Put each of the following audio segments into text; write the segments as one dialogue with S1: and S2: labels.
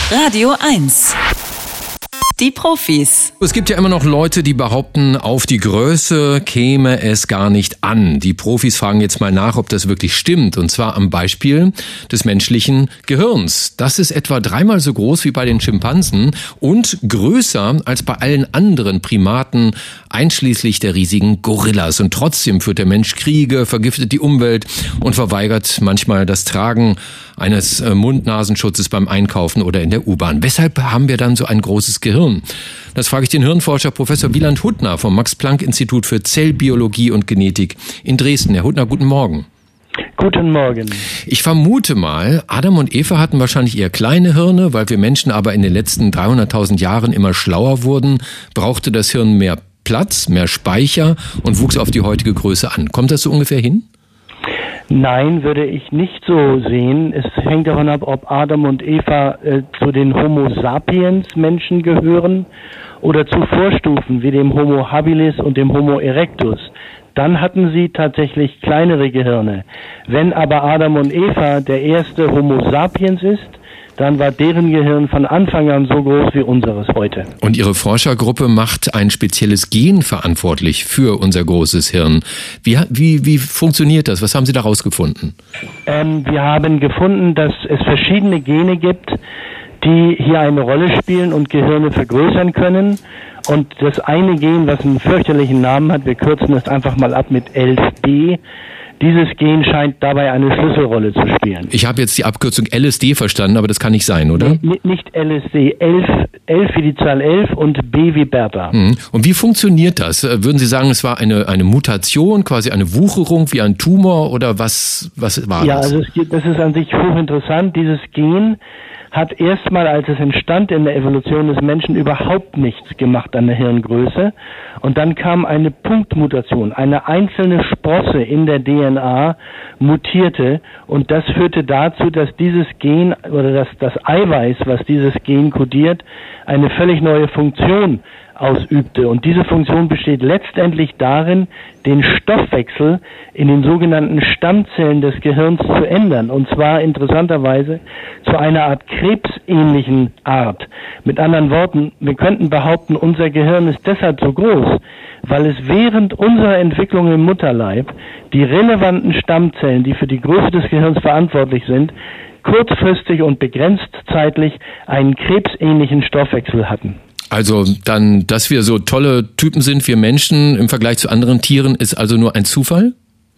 S1: Radio 1. Die Profis.
S2: Es gibt ja immer noch Leute, die behaupten, auf die Größe käme es gar nicht an. Die Profis fragen jetzt mal nach, ob das wirklich stimmt. Und zwar am Beispiel des menschlichen Gehirns. Das ist etwa 3-mal so groß wie bei den Schimpansen und größer als bei allen anderen Primaten, einschließlich der riesigen Gorillas. Und trotzdem führt der Mensch Kriege, vergiftet die Umwelt und verweigert manchmal das Tragen eines Mund-Nasenschutzes beim Einkaufen oder in der U-Bahn. Weshalb haben wir dann so ein großes Gehirn? Das frage ich den Hirnforscher Professor Wieland Huttner vom Max-Planck-Institut für Zellbiologie und Genetik in Dresden. Herr Huttner, guten Morgen.
S3: Guten Morgen.
S2: Ich vermute mal, Adam und Eva hatten wahrscheinlich eher kleine Hirne, weil wir Menschen aber in den letzten 300.000 Jahren immer schlauer wurden, brauchte das Hirn mehr Platz, mehr Speicher und wuchs auf die heutige Größe an. Kommt das so ungefähr hin?
S3: Nein, würde ich nicht so sehen. Es hängt davon ab, ob Adam und Eva zu den Homo sapiens Menschen gehören oder zu Vorstufen wie dem Homo habilis und dem Homo erectus. Dann hatten sie tatsächlich kleinere Gehirne. Wenn aber Adam und Eva der erste Homo sapiens ist, dann war deren Gehirn von Anfang an so groß wie unseres heute.
S2: Und Ihre Forschergruppe macht ein spezielles Gen verantwortlich für unser großes Hirn. Wie funktioniert das? Was haben Sie da rausgefunden?
S3: Wir haben gefunden, dass es verschiedene Gene gibt, die hier eine Rolle spielen und Gehirne vergrößern können. Und das eine Gen, was einen fürchterlichen Namen hat, wir kürzen das einfach mal ab mit 11b, dieses Gen scheint dabei eine Schlüsselrolle zu spielen. Ich
S2: habe jetzt die Abkürzung LSD verstanden, aber das kann nicht sein, oder?
S3: Nicht LSD, 11 wie die Zahl 11 und B wie Bertha.
S2: Und wie funktioniert das? Würden Sie sagen, es war eine Mutation, quasi eine Wucherung wie ein Tumor oder was war das?
S3: Ja, also das ist an sich hochinteressant. Dieses Gen hat erstmal, als es entstand in der Evolution des Menschen, überhaupt nichts gemacht an der Hirngröße. Und dann kam eine Punktmutation. Eine einzelne Sprosse in der DNA mutierte. Und das führte dazu, dass dieses Gen oder das Eiweiß, was dieses Gen kodiert, eine völlig neue Funktion ausübte. Und diese Funktion besteht letztendlich darin, den Stoffwechsel in den sogenannten Stammzellen des Gehirns zu ändern. Und zwar interessanterweise zu einer Art krebsähnlichen Art. Mit anderen Worten, wir könnten behaupten, unser Gehirn ist deshalb so groß, weil es während unserer Entwicklung im Mutterleib die relevanten Stammzellen, die für die Größe des Gehirns verantwortlich sind, kurzfristig und begrenzt zeitlich einen krebsähnlichen Stoffwechsel hatten.
S2: Also dann, dass wir so tolle Typen sind, wir Menschen im Vergleich zu anderen Tieren, ist also nur ein Zufall?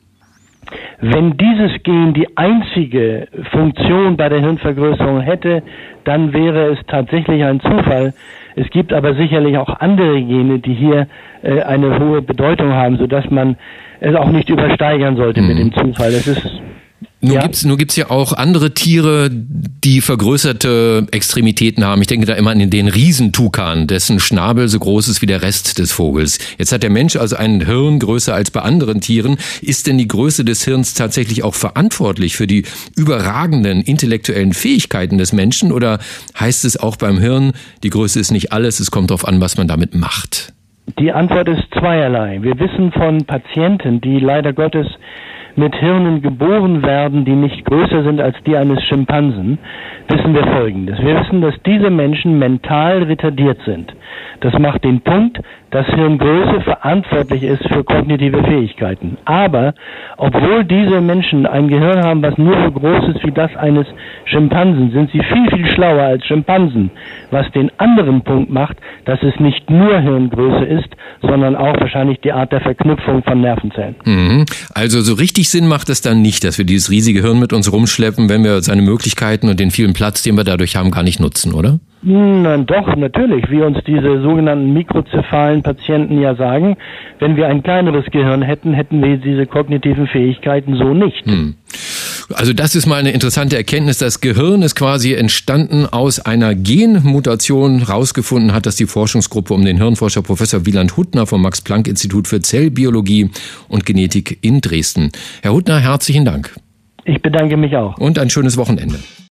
S3: Wenn dieses Gen die einzige Funktion bei der Hirnvergrößerung hätte, dann wäre es tatsächlich ein Zufall. Es gibt aber sicherlich auch andere Gene, die hier eine hohe Bedeutung haben, sodass man es auch nicht übersteigern sollte mit dem Zufall. Das ist
S2: Nun gibt's ja auch andere Tiere, die vergrößerte Extremitäten haben. Ich denke da immer an den Riesentukan, dessen Schnabel so groß ist wie der Rest des Vogels. Jetzt hat der Mensch also ein Hirn größer als bei anderen Tieren. Ist denn die Größe des Hirns tatsächlich auch verantwortlich für die überragenden intellektuellen Fähigkeiten des Menschen? Oder heißt es auch beim Hirn, die Größe ist nicht alles, es kommt darauf an, was man damit macht?
S3: Die Antwort ist zweierlei. Wir wissen von Patienten, die leider Gottes mit Hirnen geboren werden, die nicht größer sind als die eines Schimpansen, wissen wir Folgendes. Wir wissen, dass diese Menschen mental retardiert sind. Das macht den Punkt, dass Hirngröße verantwortlich ist für kognitive Fähigkeiten. Aber obwohl diese Menschen ein Gehirn haben, was nur so groß ist wie das eines Schimpansen, sind sie viel, viel schlauer als Schimpansen. Was den anderen Punkt macht, dass es nicht nur Hirngröße ist, sondern auch wahrscheinlich die Art der Verknüpfung von Nervenzellen.
S2: Also so richtig Sinn macht es dann nicht, dass wir dieses riesige Hirn mit uns rumschleppen, wenn wir seine Möglichkeiten und den vielen Platz, den wir dadurch haben, gar nicht nutzen, oder?
S3: Nein, doch, natürlich. Wie uns diese sogenannten mikrozephalen Patienten ja sagen, wenn wir ein kleineres Gehirn hätten, hätten wir diese kognitiven Fähigkeiten so nicht.
S2: Also das ist mal eine interessante Erkenntnis. Das Gehirn ist quasi entstanden aus einer Genmutation. Rausgefunden hat das die Forschungsgruppe um den Hirnforscher Professor Wieland Huttner vom Max-Planck-Institut für Zellbiologie und Genetik in Dresden. Herr Huttner, herzlichen Dank.
S3: Ich bedanke mich auch.
S2: Und ein schönes Wochenende.